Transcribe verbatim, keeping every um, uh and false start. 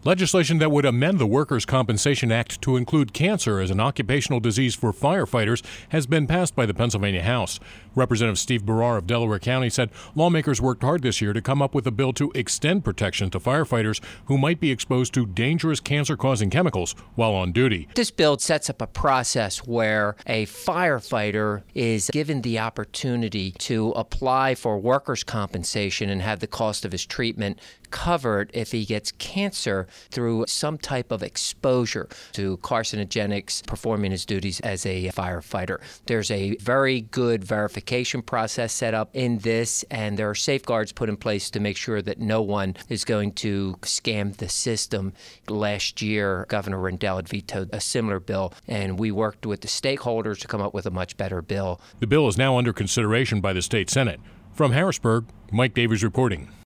Legislation that would amend the Workers' Compensation Act to include cancer as an occupational disease for firefighters has been passed by the Pennsylvania House. Representative Steve Barrar of Delaware County said lawmakers worked hard this year to come up with a bill to extend protection to firefighters who might be exposed to dangerous cancer-causing chemicals while on duty. This bill sets up a process where a firefighter is given the opportunity to apply for workers' compensation and have the cost of his treatment covered if he gets cancer through some type of exposure to carcinogenics performing his duties as a firefighter. There's a very good verification process set up in this, and there are safeguards put in place to make sure that no one is going to scam the system. Last year, Governor Rendell had vetoed a similar bill, and we worked with the stakeholders to come up with a much better bill. The bill is now under consideration by the state Senate. From Harrisburg, Mike Davies reporting.